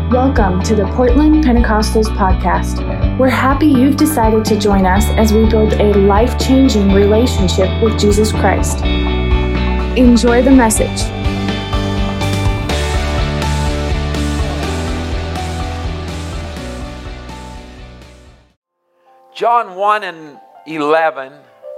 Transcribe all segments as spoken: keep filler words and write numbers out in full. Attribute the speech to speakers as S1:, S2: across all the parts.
S1: Welcome to the Portland Pentecostals podcast. We're happy you've decided to join us as we build a life-changing relationship with Jesus Christ. Enjoy the message.
S2: John one and eleven,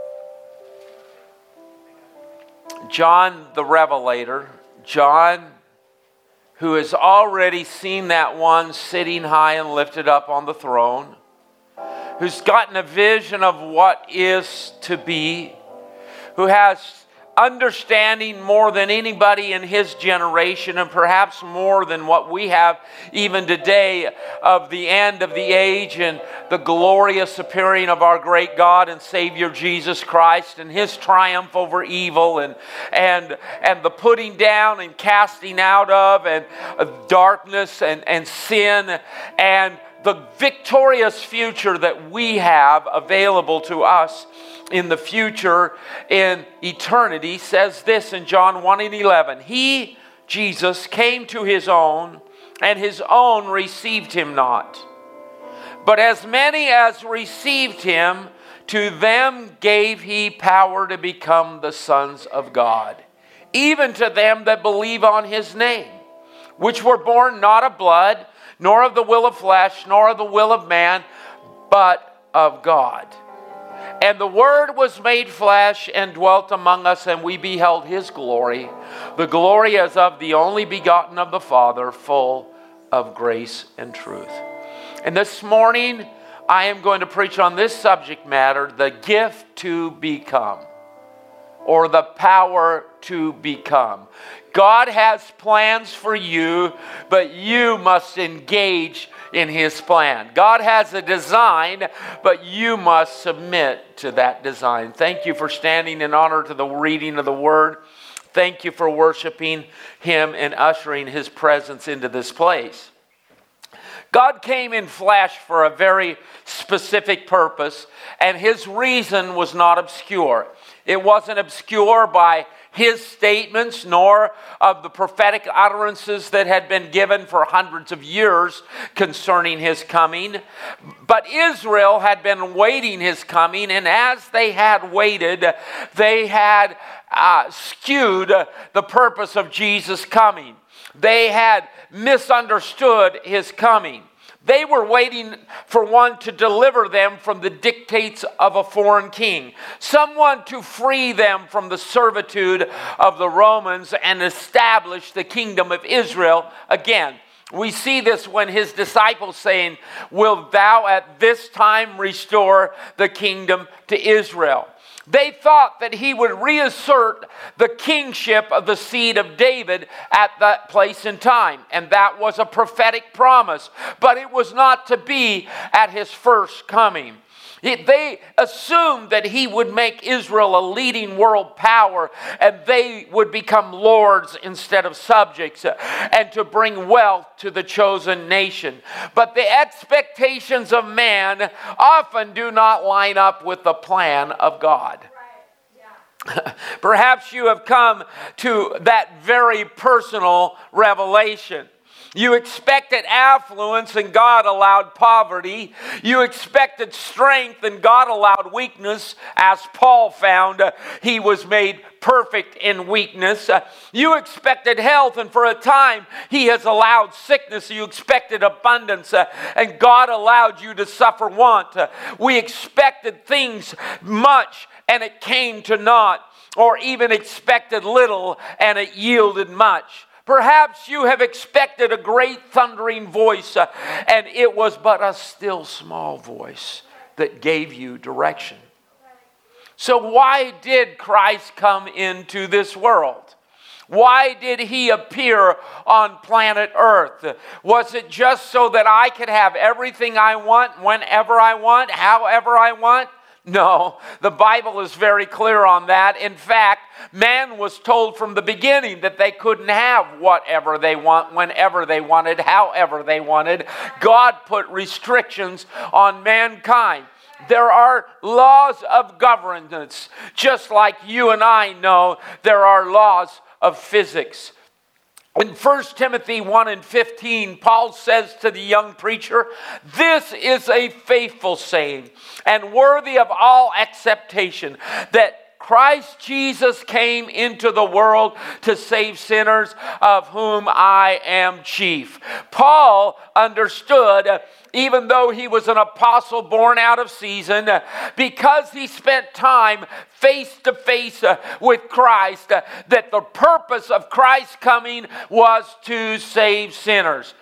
S2: John the Revelator, John who has already seen that one sitting high and lifted up on the throne, who's gotten a vision of what is to be, who has understanding more than anybody in his generation, and perhaps more than what we have even today, of the end of the age and the glorious appearing of our great God and Savior Jesus Christ and his triumph over evil and and and the putting down and casting out of and uh, darkness and, and sin, and the victorious future that we have available to us in the future, in eternity, says this in John one and eleven. He, Jesus, came to his own, and his own received him not. But as many as received him, to them gave he power to become the sons of God, even to them that believe on his name, which were born not of blood, nor of the will of flesh, nor of the will of man, but of God. And the Word was made flesh and dwelt among us, and we beheld his glory. The glory as of the only begotten of the Father, full of grace and truth. And this morning, I am going to preach on this subject matter, the gift to become, or the power to become. God has plans for you, but you must engage in his plan. God has a design, but you must submit to that design. Thank you for standing in honor to the reading of the word. Thank you for worshiping him and ushering his presence into this place. God came in flesh for a very specific purpose, and his reason was not obscure. It wasn't obscure by his statements, nor of the prophetic utterances that had been given for hundreds of years concerning his coming. But Israel had been waiting his coming, and as they had waited, they had uh, skewed the purpose of Jesus' coming. They had misunderstood his coming. They were waiting for one to deliver them from the dictates of a foreign king, someone to free them from the servitude of the Romans and establish the kingdom of Israel again. We see this when his disciples saying, "Wilt thou at this time restore the kingdom to Israel?" They thought that he would reassert the kingship of the seed of David at that place and time. And that was a prophetic promise. But it was not to be at his first coming. It, they assumed that he would make Israel a leading world power, and they would become lords instead of subjects, and to bring wealth to the chosen nation. But the expectations of man often do not line up with the plan of God. Perhaps you have come to that very personal revelation. You expected affluence and God allowed poverty. You expected strength and God allowed weakness, as Paul found uh, he was made perfect in weakness. Uh, you expected health, and for a time he has allowed sickness. You expected abundance uh, and God allowed you to suffer want. Uh, we expected things much and it came to naught, or even expected little and it yielded much. Perhaps you have expected a great thundering voice, uh, and it was but a still small voice that gave you direction. So why did Christ come into this world? Why did he appear on planet Earth? Was it just so that I could have everything I want, whenever I want, however I want? No, the Bible is very clear on that. In fact, man was told from the beginning that they couldn't have whatever they want, whenever they wanted, however they wanted. God put restrictions on mankind. There are laws of governance, just like you and I know there are laws of physics. In First Timothy one and fifteen, Paul says to the young preacher, "This is a faithful saying and worthy of all acceptation, that Christ Jesus came into the world to save sinners, of whom I am chief." Paul understood, even though he was an apostle born out of season, because he spent time face to face with Christ, that the purpose of Christ's coming was to save sinners.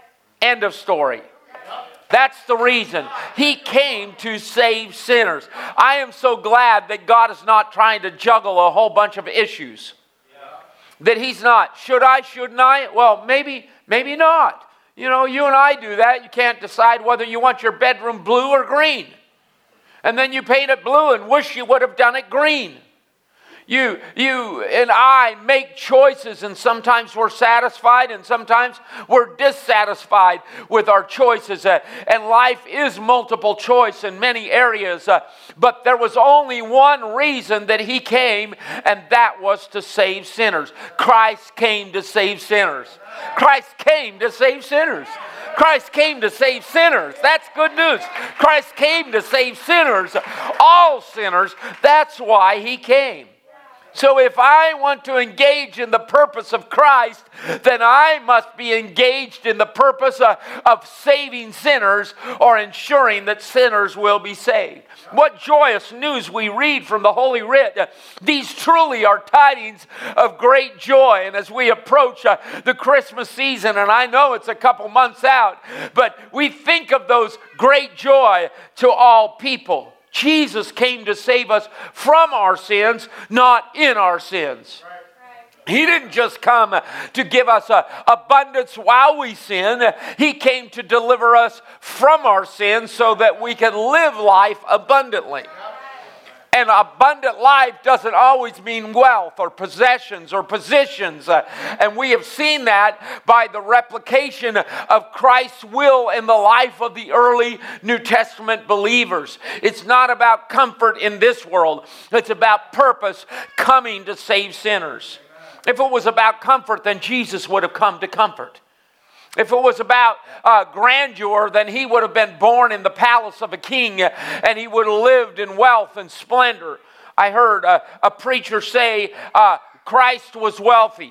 S2: End of story. That's the reason. He came to save sinners. I am so glad that God is not trying to juggle a whole bunch of issues. That He's not, should I, shouldn't I? Well, maybe, maybe not. You know, you and I do that. You can't decide whether you want your bedroom blue or green. And then you paint it blue and wish you would have done it green. You, you and I make choices, and sometimes we're satisfied and sometimes we're dissatisfied with our choices. Uh, and life is multiple choice in many areas. Uh, but there was only one reason that He came, and that was to save sinners. Christ came to save sinners. Christ came to save sinners. Christ came to save sinners. That's good news. Christ came to save sinners, all sinners. That's why He came. So if I want to engage in the purpose of Christ, then I must be engaged in the purpose of, of saving sinners, or ensuring that sinners will be saved. What joyous news we read from the Holy Writ. These truly are tidings of great joy. And as we approach uh, the Christmas season, and I know it's a couple months out, but we think of those great joy to all people. Jesus came to save us from our sins, not in our sins. He didn't just come to give us a abundance while we sin. He came to deliver us from our sins so that we can live life abundantly. And abundant life doesn't always mean wealth or possessions or positions. Uh, and we have seen that by the replication of Christ's will in the life of the early New Testament believers. It's not about comfort in this world. It's about purpose, coming to save sinners. If it was about comfort, then Jesus would have come to comfort. If it was about uh, grandeur, then He would have been born in the palace of a king, and He would have lived in wealth and splendor. I heard a, a preacher say uh, Christ was wealthy.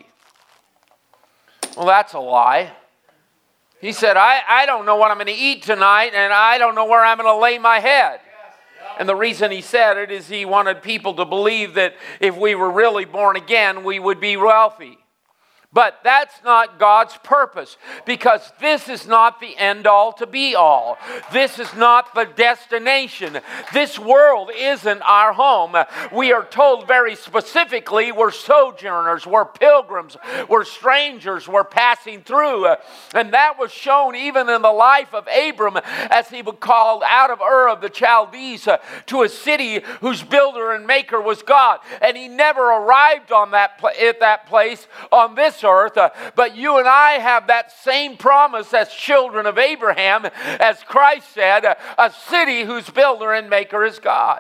S2: Well, that's a lie. He said, I, I don't know what I'm going to eat tonight, and I don't know where I'm going to lay my head. And the reason he said it is he wanted people to believe that if we were really born again, we would be wealthy. But that's not God's purpose, because this is not the end-all to be-all. This is not the destination. This world isn't our home. We are told very specifically we're sojourners, we're pilgrims, we're strangers, we're passing through. And that was shown even in the life of Abram, as he was called out of Ur of the Chaldees to a city whose builder and maker was God. And he never arrived on that pl- at that place on this earth, uh, but you and I have that same promise as children of Abraham, as Christ said, uh, a city whose builder and maker is God.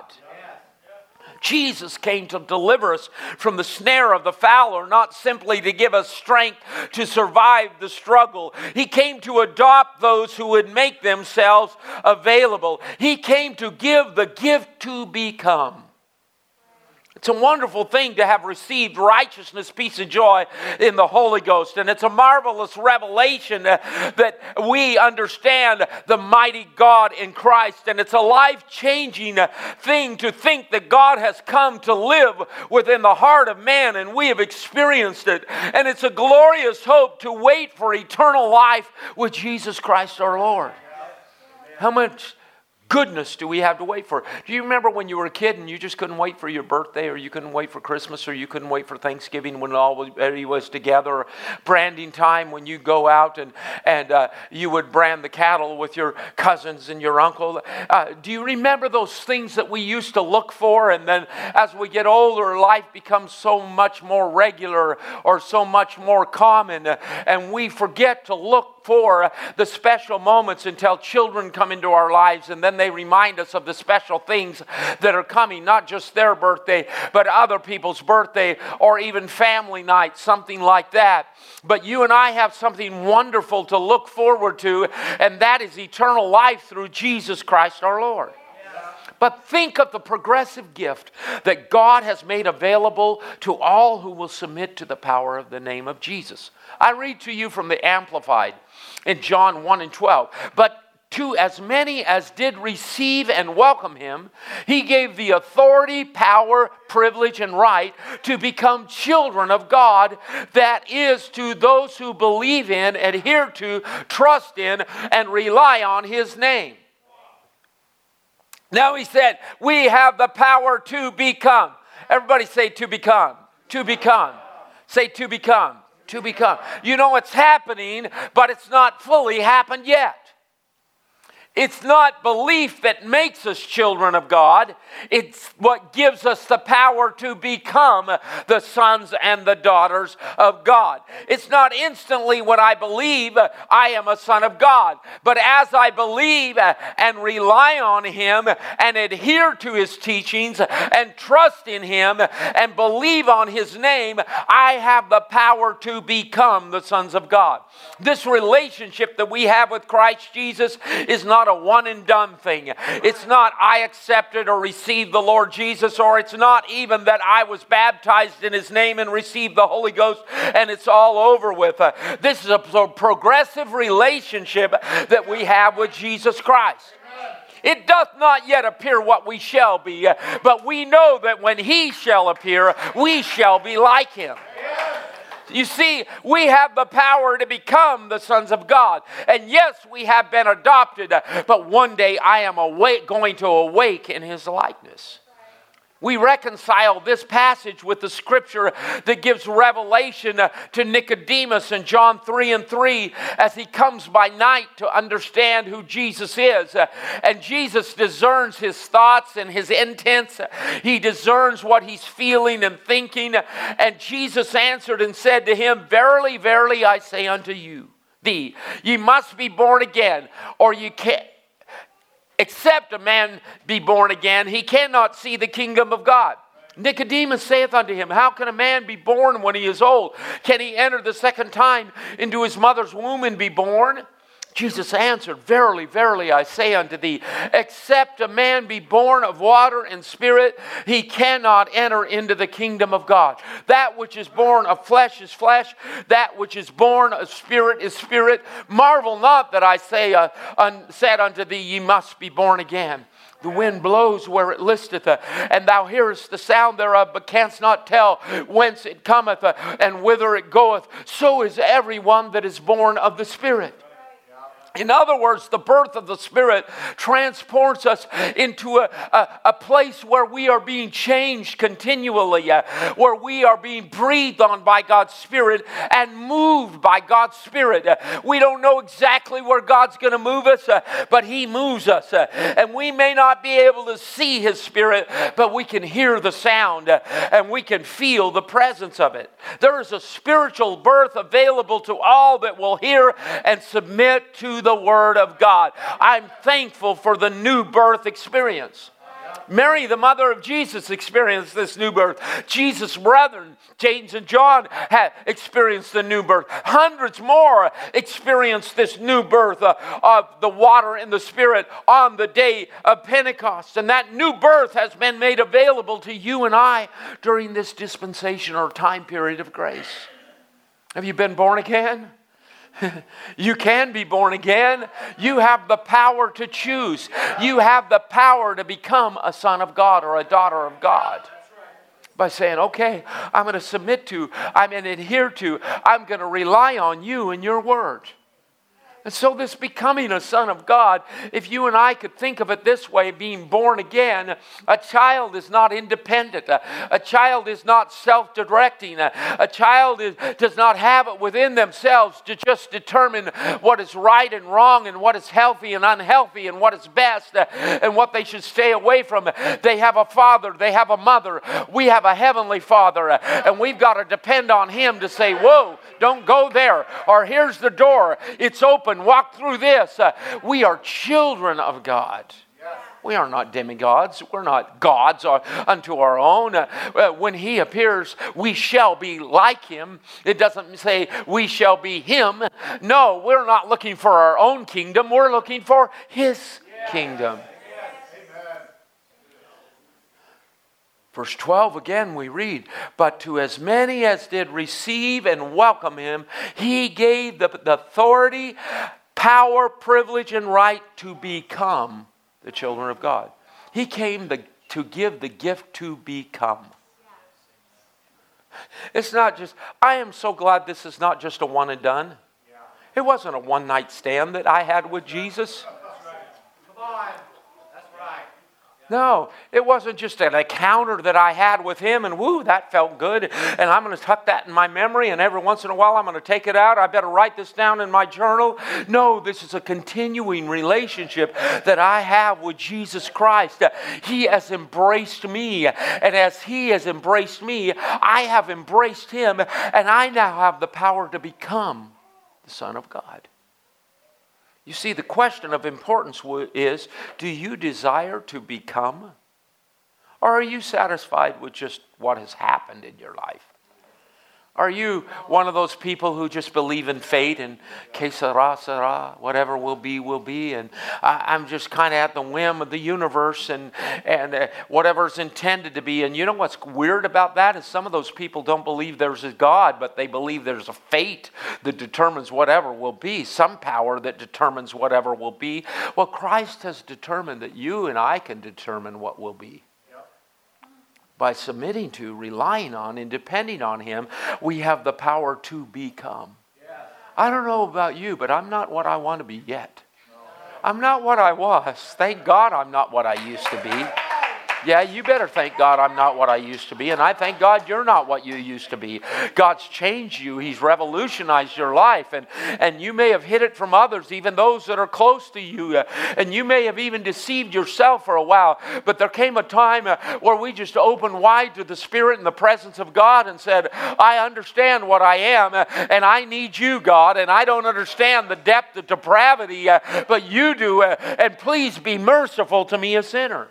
S2: Jesus came to deliver us from the snare of the fowler, not simply to give us strength to survive the struggle. He came to adopt those who would make themselves available. He came to give the gift to become. It's a wonderful thing to have received righteousness, peace, and joy in the Holy Ghost. And it's a marvelous revelation uh, that we understand the mighty God in Christ. And it's a life-changing uh, thing to think that God has come to live within the heart of man, and we have experienced it. And it's a glorious hope to wait for eternal life with Jesus Christ our Lord. How much goodness do we have to wait for? Do you remember when you were a kid and you just couldn't wait for your birthday, or you couldn't wait for Christmas, or you couldn't wait for Thanksgiving when all everybody was together, or branding time when you go out and, and uh, you would brand the cattle with your cousins and your uncle? Uh, do you remember those things that we used to look for, and then as we get older, life becomes so much more regular or so much more common, uh, and we forget to look for the special moments until children come into our lives, and then they remind us of the special things that are coming, not just their birthday, but other people's birthday, or even family night, something like that. But you and I have something wonderful to look forward to, and that is eternal life through Jesus Christ our Lord. But think of the progressive gift that God has made available to all who will submit to the power of the name of Jesus. I read to you from the Amplified in John one and twelve. But to as many as did receive and welcome him, he gave the authority, power, privilege, and right to become children of God. That is, to those who believe in, adhere to, trust in, and rely on his name. Now he said, we have the power to become. Everybody say to become. To become. Say to become. To become. You know it's happening, but it's not fully happened yet. It's not belief that makes us children of God. It's what gives us the power to become the sons and the daughters of God. It's not instantly when I believe I am a son of God. But as I believe and rely on him and adhere to his teachings and trust in him and believe on his name, I have the power to become the sons of God. This relationship that we have with Christ Jesus is not a one and done thing. It's not I accepted or received the Lord Jesus, or it's not even that I was baptized in his name and received the Holy Ghost and it's all over with. Uh, this is a progressive relationship that we have with Jesus Christ. It doth not yet appear what we shall be, uh, but we know that when he shall appear, we shall be like him. You see, we have the power to become the sons of God. And yes, we have been adopted, but one day I am awake, going to awake in his likeness. We reconcile this passage with the scripture that gives revelation to Nicodemus in John three and three as he comes by night to understand who Jesus is. And Jesus discerns his thoughts and his intents. He discerns what he's feeling and thinking. And Jesus answered and said to him, "Verily, verily, I say unto you, thee, ye must be born again, or you can't. Except a man be born again, he cannot see the kingdom of God." Nicodemus saith unto him, "How can a man be born when he is old? Can he enter the second time into his mother's womb and be born?" Jesus answered, "Verily, verily, I say unto thee, except a man be born of water and spirit, he cannot enter into the kingdom of God. That which is born of flesh is flesh, that which is born of spirit is spirit. Marvel not that I say, uh, un- said unto thee, ye must be born again. The wind blows where it listeth, uh, and thou hearest the sound thereof, but canst not tell whence it cometh, uh, and whither it goeth. So is every one that is born of the Spirit." In other words, the birth of the Spirit transports us into a, a, a place where we are being changed continually, uh, where we are being breathed on by God's Spirit and moved by God's Spirit. Uh, we don't know exactly where God's going to move us, uh, but he moves us. Uh, and we may not be able to see his Spirit, but we can hear the sound uh, and we can feel the presence of it. There is a spiritual birth available to all that will hear and submit to the the Word of God. I'm thankful for the new birth experience. Mary, the mother of Jesus, experienced this new birth. Jesus' brethren, James and John, had experienced the new birth. Hundreds more experienced this new birth uh, of the water and the Spirit on the day of Pentecost. And that new birth has been made available to you and I during this dispensation or time period of grace. Have you been born again? You can be born again. You have the power to choose. You have the power to become a son of God or a daughter of God. By saying, okay, I'm going to submit to, I'm going to adhere to, I'm going to rely on you and your word. And so this becoming a son of God, if you and I could think of it this way, being born again, a child is not independent. A, a child is not self-directing. A, a child is, does not have it within themselves to just determine what is right and wrong and what is healthy and unhealthy and what is best uh, and what they should stay away from. They have a father. They have a mother. We have a heavenly Father, uh, and we've got to depend on Him to say, whoa, don't go there. Or here's the door. It's open. Walk through this. Uh, we are children of God. We are not demigods. We're not gods unto our own. Uh, when He appears, we shall be like Him. It doesn't say we shall be Him. No, we're not looking for our own kingdom. We're looking for His kingdom. Verse twelve, again we read, but to as many as did receive and welcome Him, He gave the, the authority, power, privilege, and right to become the children of God. He came to, to give the gift to become. It's not just, I am so glad this is not just a one and done. It wasn't a one night stand that I had with Jesus. Come on. No, it wasn't just an encounter that I had with Him and woo, that felt good. And I'm going to tuck that in my memory and every once in a while I'm going to take it out. I better write this down in my journal. No, this is a continuing relationship that I have with Jesus Christ. He has embraced me. And as He has embraced me, I have embraced Him. And I now have the power to become the Son of God. You see, the question of importance is, do you desire to become? Or are you satisfied with just what has happened in your life? Are you one of those people who just believe in fate and que sera, sera, whatever will be, will be, and I, I'm just kind of at the whim of the universe and, and uh, whatever's intended to be. And you know what's weird about that is some of those people don't believe there's a God, but they believe there's a fate that determines whatever will be, some power that determines whatever will be. Well, Christ has determined that you and I can determine what will be. By submitting to, relying on, and depending on Him, we have the power to become. Yeah. I don't know about you, but I'm not what I want to be yet. No. I'm not what I was. Thank God I'm not what I used to be. Yeah, you better thank God I'm not what I used to be. And I thank God you're not what you used to be. God's changed you. He's revolutionized your life. And, and you may have hid it from others, even those that are close to you. And you may have even deceived yourself for a while. But there came a time where we just opened wide to the Spirit and the presence of God and said, I understand what I am. And I need you, God. And I don't understand the depth of depravity. But you do. And please be merciful to me, a sinner.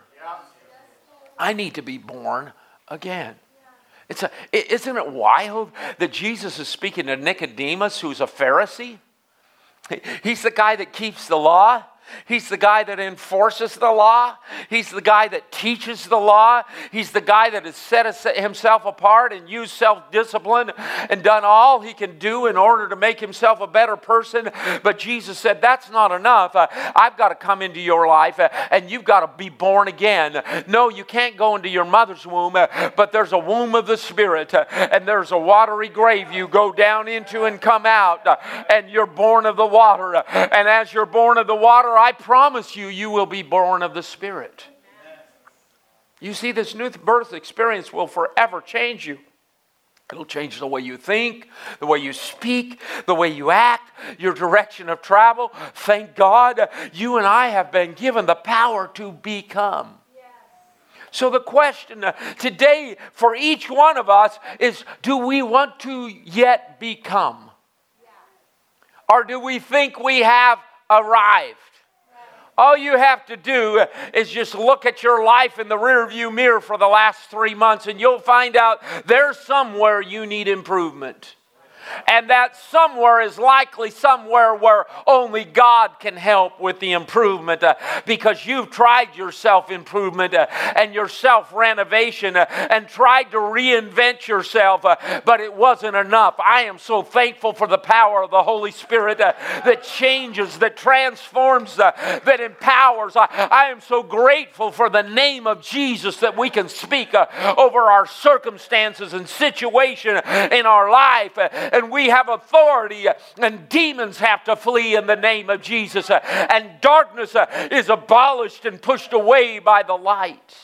S2: I need to be born again. It's a, isn't it wild that Jesus is speaking to Nicodemus, who's a Pharisee? He's the guy that keeps the law. He's the guy that enforces the law. He's the guy that teaches the law. He's the guy that has set himself apart and used self-discipline and done all he can do in order to make himself a better person. But Jesus said, that's not enough. Uh, I've got to come into your life uh, and you've got to be born again. No, you can't go into your mother's womb, uh, but there's a womb of the Spirit uh, and there's a watery grave you go down into and come out uh, and you're born of the water. Uh, and as you're born of the water, I promise you, you will be born of the Spirit. You see, this new birth experience will forever change you. It'll change the way you think, the way you speak, the way you act, your direction of travel. Thank God, you and I have been given the power to become. So the question today for each one of us is, do we want to yet become? Or do we think we have arrived? All you have to do is just look at your life in the rearview mirror for the last three months and you'll find out there's somewhere you need improvement. And that somewhere is likely somewhere where only God can help with the improvement uh, because you've tried your self-improvement uh, and your self-renovation uh, and tried to reinvent yourself, uh, but it wasn't enough. I am so thankful for the power of the Holy Spirit uh, that changes, that transforms, uh, that empowers. I, I am so grateful for the name of Jesus that we can speak uh, over our circumstances and situation in our life. Uh, and we have authority, and demons have to flee in the name of Jesus, and darkness is abolished and pushed away by the light.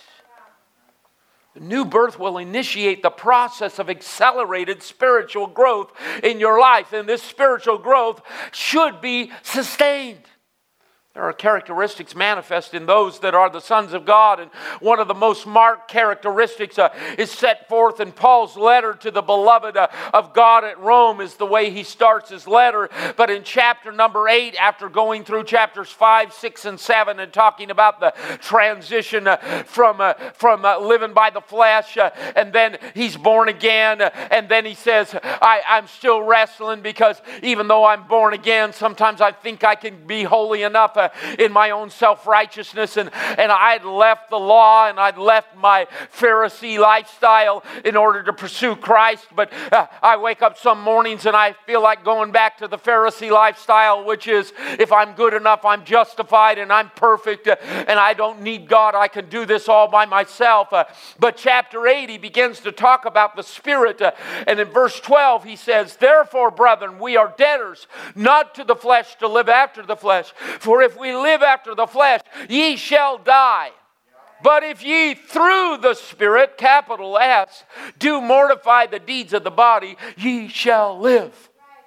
S2: The new birth will initiate the process of accelerated spiritual growth in your life, and this spiritual growth should be sustained. There are characteristics manifest in those that are the sons of God, and one of the most marked characteristics uh, is set forth in Paul's letter to the beloved uh, of God at Rome, is the way he starts his letter. But in chapter number eight, after going through chapters five, six, and seven, and talking about the transition uh, from uh, from uh, living by the flesh, uh, and then he's born again, uh, and then he says, I, I'm still wrestling, because even though I'm born again, sometimes I think I can be holy enough uh, in my own self-righteousness, and, and I'd left the law, and I'd left my Pharisee lifestyle in order to pursue Christ. But uh, I wake up some mornings and I feel like going back to the Pharisee lifestyle, which is, if I'm good enough, I'm justified and I'm perfect, uh, and I don't need God. I can do this all by myself. Uh, but chapter eight, he begins to talk about the Spirit, uh, and in verse twelve he says, therefore, brethren, we are debtors, not to the flesh, to live after the flesh. For if we live after the flesh, ye shall die. But if ye through the Spirit, capital S, do mortify the deeds of the body, ye shall live.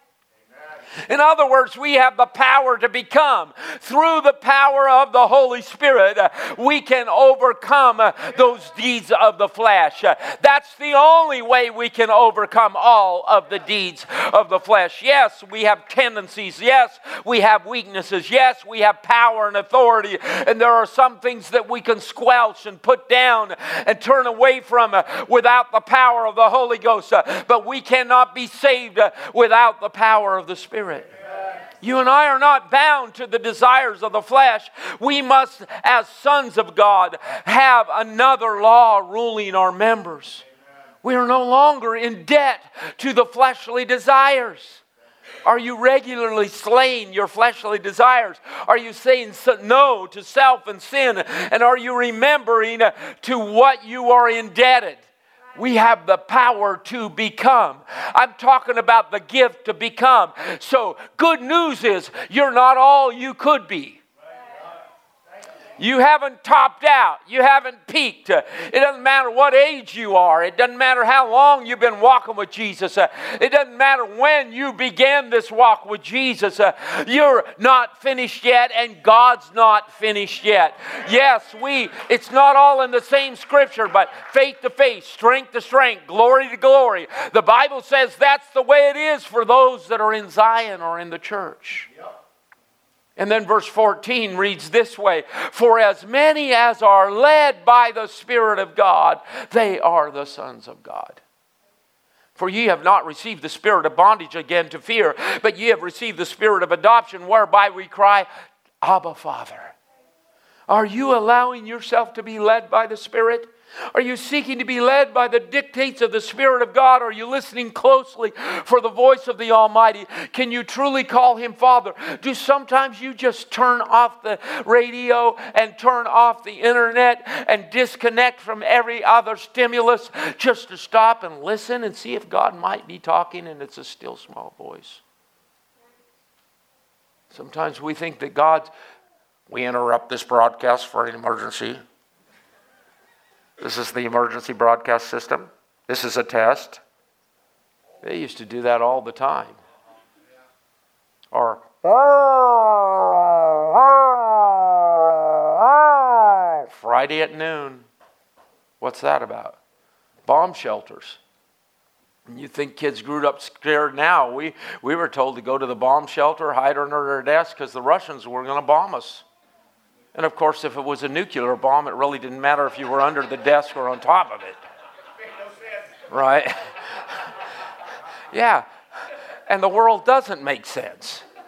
S2: In other words, we have the power to become. Through the power of the Holy Spirit, uh, we can overcome uh, those deeds of the flesh. Uh, that's the only way we can overcome all of the deeds of the flesh. Yes, we have tendencies. Yes, we have weaknesses. Yes, we have power and authority. And there are some things that we can squelch and put down and turn away from uh, without the power of the Holy Ghost. Uh, but we cannot be saved uh, without the power of the Spirit. You and I are not bound to the desires of the flesh. We must, as sons of God, have another law ruling our members. We are no longer in debt to the fleshly desires. Are you regularly slaying your fleshly desires? Are you saying no to self and sin? And are you remembering to what you are indebted? We have the power to become. I'm talking about the gift to become. So, good news is you're not all you could be. You haven't topped out. You haven't peaked. It doesn't matter what age you are. It doesn't matter how long you've been walking with Jesus. It doesn't matter when you began this walk with Jesus. You're not finished yet, and God's not finished yet. Yes, we, it's not all in the same scripture, but faith to faith, strength to strength, glory to glory. The Bible says that's the way it is for those that are in Zion or in the church. And then verse fourteen reads this way, for as many as are led by the Spirit of God, they are the sons of God. For ye have not received the spirit of bondage again to fear, but ye have received the spirit of adoption, whereby we cry, Abba, Father. Are you allowing yourself to be led by the Spirit? Are you seeking to be led by the dictates of the Spirit of God? Are you listening closely for the voice of the Almighty? Can you truly call Him Father? Do sometimes you just turn off the radio and turn off the internet and disconnect from every other stimulus just to stop and listen and see if God might be talking and it's a still small voice? Sometimes we think that God's, we interrupt this broadcast for an emergency. This is the emergency broadcast system. This is a test. They used to do that all the time. Or, Friday at noon. What's that about? Bomb shelters. And you think kids grew up scared now. We, we were told to go to the bomb shelter, hide under our desk because the Russians were going to bomb us. And of course, if it was a nuclear bomb, it really didn't matter if you were under the desk or on top of it. Right? Yeah. And the world doesn't make sense.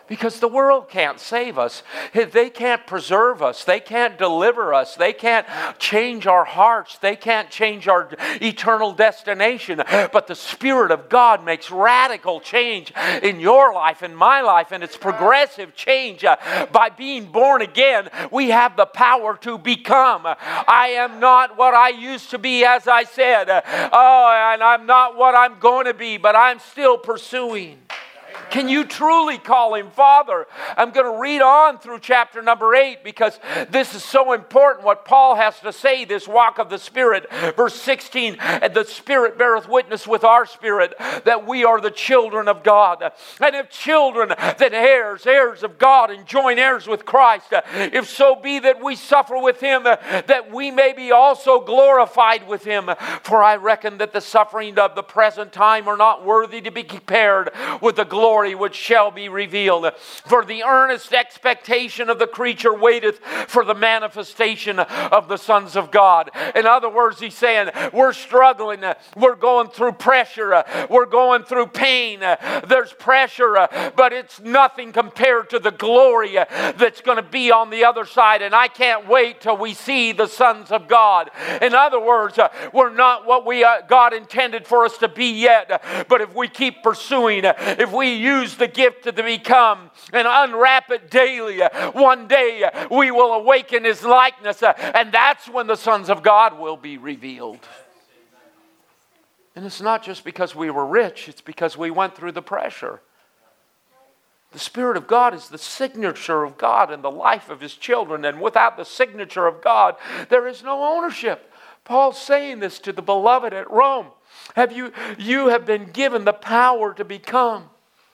S2: Because the world can't save us. They can't preserve us. They can't deliver us. They can't change our hearts. They can't change our eternal destination. But the Spirit of God makes radical change in your life, in my life, and it's progressive change. By being born again, we have the power to become. I am not what I used to be, as I said. Oh, and I'm not what I'm going to be, but I'm still pursuing. Can you truly call Him Father? I'm going to read on through chapter number eight because this is so important what Paul has to say, this walk of the Spirit. Verse sixteen, and the Spirit beareth witness with our spirit that we are the children of God. And if children, then heirs, heirs of God, and joint heirs with Christ. If so be that we suffer with Him, that we may be also glorified with Him. For I reckon that the suffering of the present time are not worthy to be compared with the glory which shall be revealed. For the earnest expectation of the creature waiteth for the manifestation of the sons of God. In other words, he's saying, we're struggling, we're going through pressure, we're going through pain, there's pressure, but it's nothing compared to the glory that's going to be on the other side, and I can't wait till we see the sons of God. In other words, we're not what we God intended for us to be yet, but if we keep pursuing, if we use the gift to become and unwrap it daily, one day we will awaken His likeness, and that's when the sons of God will be revealed. And it's not just because we were rich, it's because we went through the pressure. The Spirit of God is the signature of God in the life of His children, and without the signature of God, there is no ownership. Paul's saying this to the beloved at Rome. Have you, you have been given the power to become.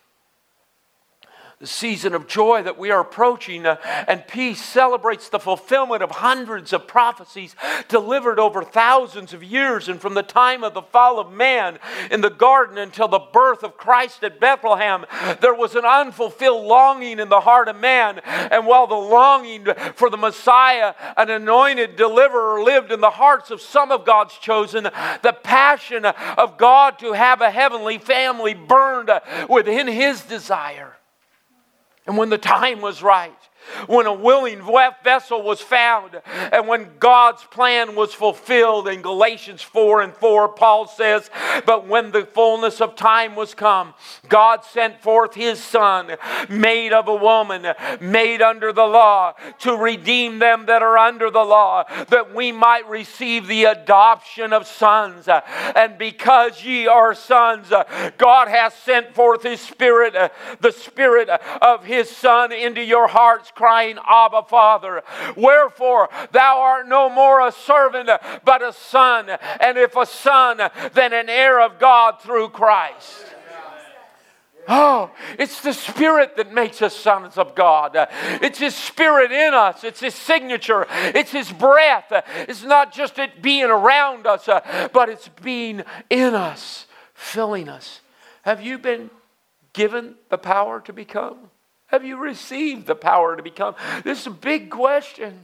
S2: The season of joy that we are approaching uh, and peace celebrates the fulfillment of hundreds of prophecies delivered over thousands of years, and from the time of the fall of man in the garden until the birth of Christ at Bethlehem, there was an unfulfilled longing in the heart of man. And while the longing for the Messiah, an anointed deliverer, lived in the hearts of some of God's chosen, the passion of God to have a heavenly family burned within His desire. And when the time was right, when a willing vessel was found, and when God's plan was fulfilled, in Galatians four and four, Paul says, but when the fullness of time was come, God sent forth His Son, made of a woman, made under the law, to redeem them that are under the law, that we might receive the adoption of sons. And because ye are sons, God hath sent forth His Spirit, the Spirit of His Son, into your hearts, crying, Abba, Father. Wherefore thou art no more a servant, but a son. And if a son, then an heir of God through Christ. Oh, it's the Spirit that makes us sons of God. It's His Spirit in us. It's His signature. It's His breath. It's not just it being around us, but it's being in us, filling us. Have you been given the power to become? Have you received the power to become? This is a big question.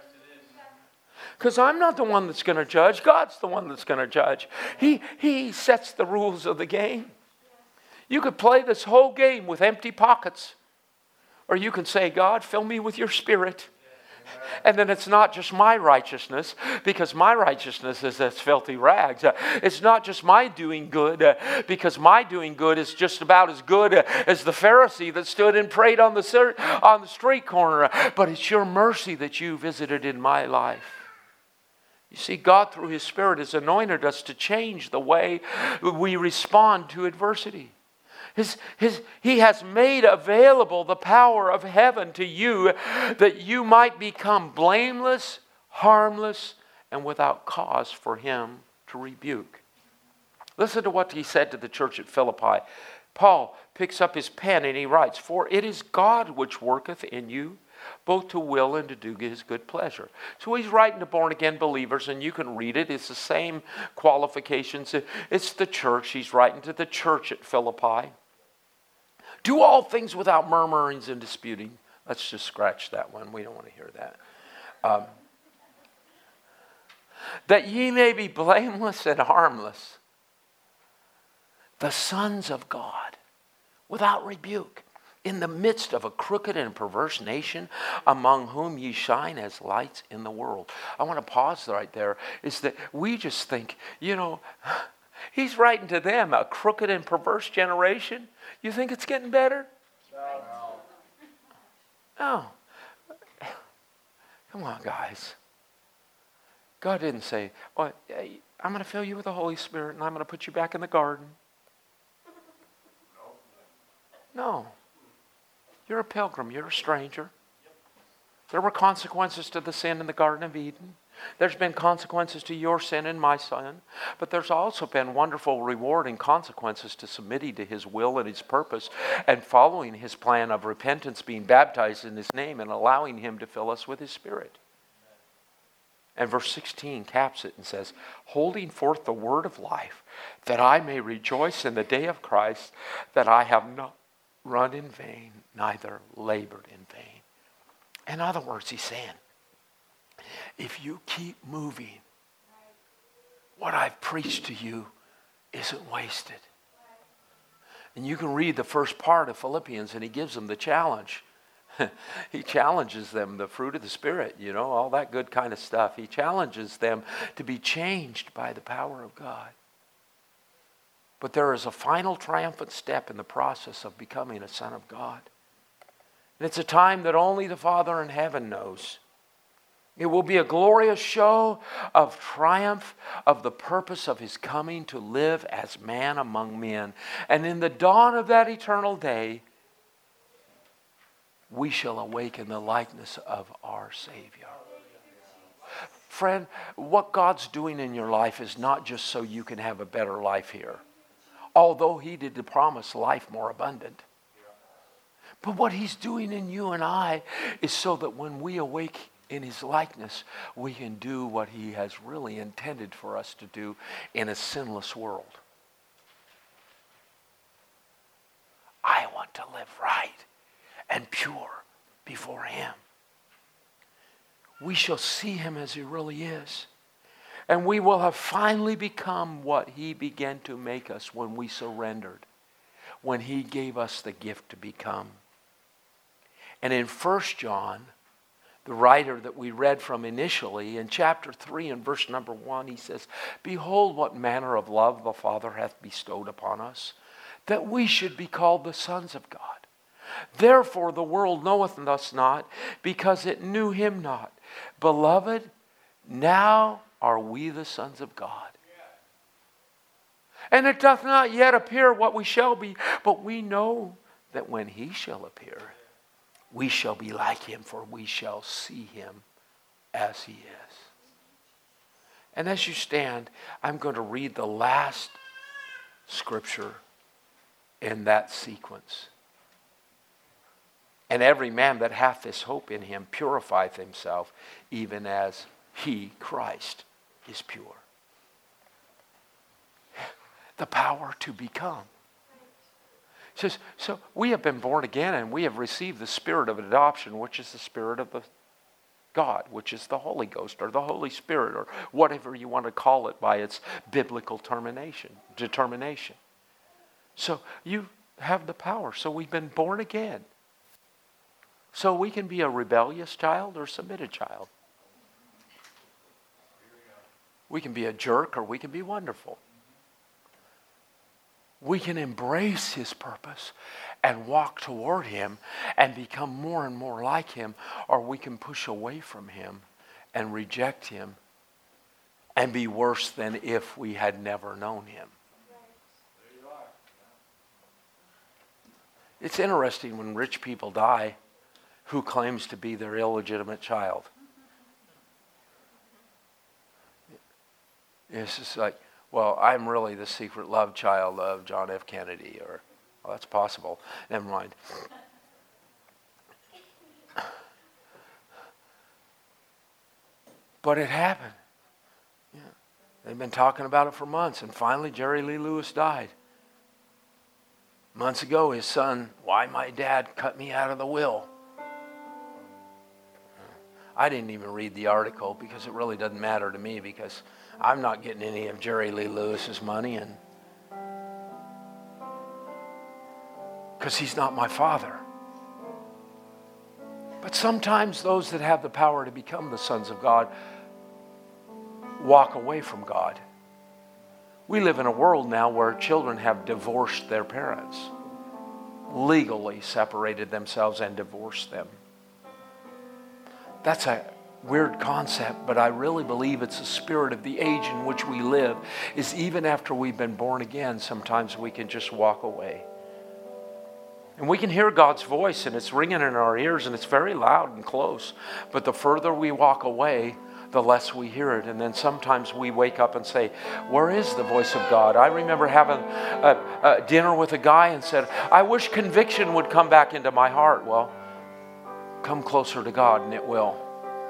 S2: Because I'm not the one that's going to judge. God's the one that's going to judge. He, he sets the rules of the game. You could play this whole game with empty pockets. Or you can say, God, fill me with your Spirit. And then it's not just my righteousness, because my righteousness is as filthy rags. Uh, it's not just my doing good, uh, because my doing good is just about as good uh, as the Pharisee that stood and prayed on the, on the street corner. Uh, but it's your mercy that you visited in my life. You see, God through His Spirit has anointed us to change the way we respond to adversity. His, his, he has made available the power of heaven to you that you might become blameless, harmless, and without cause for Him to rebuke. Listen to what he said to the church at Philippi. Paul picks up his pen and he writes, for it is God which worketh in you, both to will and to do His good pleasure. So he's writing to born-again believers, and you can read it. It's the same qualifications. It's the church. He's writing to the church at Philippi. Do all things without murmurings and disputing. Let's just scratch that one. We don't want to hear that. Um, that ye may be blameless and harmless, the sons of God, without rebuke, in the midst of a crooked and perverse nation, among whom ye shine as lights in the world. I want to pause right there, is that we just think, you know, he's writing to them, a crooked and perverse generation. You think it's getting better? No. No. Come on, guys. God didn't say, well, I'm going to fill you with the Holy Spirit and I'm going to put you back in the garden. No. You're a pilgrim. You're a stranger. There were consequences to the sin in the Garden of Eden. There's been consequences to your sin and my sin. But there's also been wonderful reward and consequences to submitting to His will and His purpose and following His plan of repentance, being baptized in His name and allowing Him to fill us with His Spirit. And verse sixteen caps it and says, holding forth the word of life, that I may rejoice in the day of Christ, that I have not run in vain, neither labored in vain. In other words, he's saying, if you keep moving, what I've preached to you isn't wasted. And you can read the first part of Philippians and he gives them the challenge. He challenges them, the fruit of the Spirit, you know, all that good kind of stuff. He challenges them to be changed by the power of God. But there is a final triumphant step in the process of becoming a son of God. And it's a time that only the Father in heaven knows. It will be a glorious show of triumph of the purpose of His coming to live as man among men. And in the dawn of that eternal day, we shall awaken the likeness of our Savior. Friend, what God's doing in your life is not just so you can have a better life here. Although He did promise life more abundant. But what He's doing in you and I is so that when we awake in His likeness, we can do what He has really intended for us to do in a sinless world. I want to live right and pure before Him. We shall see Him as He really is. And we will have finally become what He began to make us when we surrendered, when He gave us the gift to become. And in First John, the writer that we read from initially, in chapter three and verse number one, he says, behold what manner of love the Father hath bestowed upon us, that we should be called the sons of God. Therefore the world knoweth us not, because it knew Him not. Beloved, now are we the sons of God. And it doth not yet appear what we shall be, but we know that when He shall appear, we shall be like Him, for we shall see Him as He is. And as you stand, I'm going to read the last scripture in that sequence. And every man that hath this hope in Him purifieth himself, even as He, Christ, is pure. The power to become. It says, so we have been born again and we have received the Spirit of adoption, which is the Spirit of the God, which is the Holy Ghost or the Holy Spirit or whatever you want to call it by its biblical termination, determination. So you have the power. So we've been born again. So we can be a rebellious child or a submitted child. We can be a jerk or we can be wonderful. We can embrace His purpose and walk toward Him and become more and more like Him, or we can push away from Him and reject Him and be worse than if we had never known Him. It's interesting when rich people die, who claims to be their illegitimate child. It's just like, well, I'm really the secret love child of John F. Kennedy, or, well, that's possible. Never mind. But it happened. Yeah. They've been talking about it for months, and finally Jerry Lee Lewis died. Months ago, his son, why my dad cut me out of the will. I didn't even read the article because it really doesn't matter to me, because I'm not getting any of Jerry Lee Lewis's money, and because he's not my father. But sometimes those that have the power to become the sons of God walk away from God. We live in a world now where children have divorced their parents, legally separated themselves and divorced them. That's a weird concept, but I really believe it's the spirit of the age in which we live, is even after we've been born again, sometimes we can just walk away. And we can hear God's voice, and it's ringing in our ears, and it's very loud and close. But the further we walk away, the less we hear it. And then sometimes we wake up and say, where is the voice of God? I remember having a, a dinner with a guy and said, I wish conviction would come back into my heart. Well, come closer to God and it will.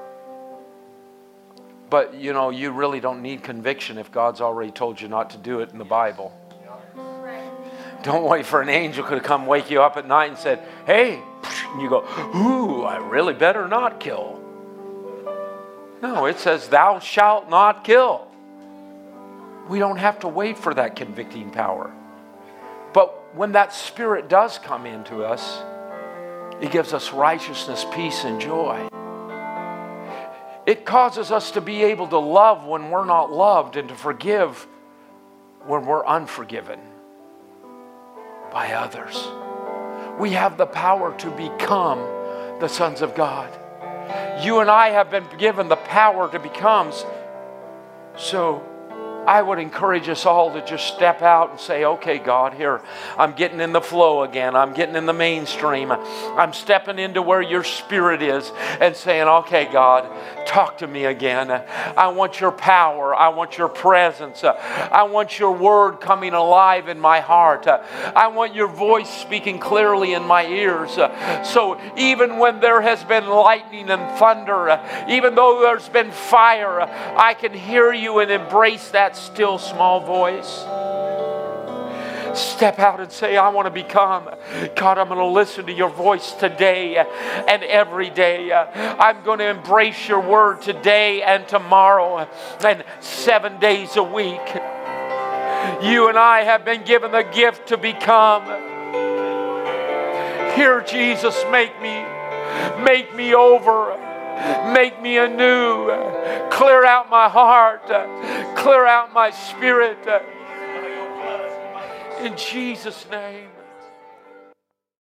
S2: But, you know, you really don't need conviction if God's already told you not to do it in the Bible. Don't wait for an angel to come wake you up at night and said, hey, and you go, ooh, I really better not kill. No, it says, thou shalt not kill. We don't have to wait for that convicting power. But when that Spirit does come into us, it gives us righteousness, peace, and joy. It causes us to be able to love when we're not loved and to forgive when we're unforgiven by others. We have the power to become the sons of God. You and I have been given the power to become. So I would encourage us all to just step out and say, okay, God, here, I'm getting in the flow again. I'm getting in the mainstream. I'm stepping into where your Spirit is and saying, okay, God, talk to me again. I want your power. I want your presence. I want your word coming alive in my heart. I want your voice speaking clearly in my ears. So even when there has been lightning and thunder, even though there's been fire, I can hear you and embrace that still small voice. Step out and say, I want to become. God, I'm going to listen to your voice today and every day. I'm going to embrace your word today and tomorrow and seven days a week. You and I have been given the gift to become. Here, Jesus, make me, make me over. Make me anew. Clear out my heart. Clear out my spirit. In Jesus' name.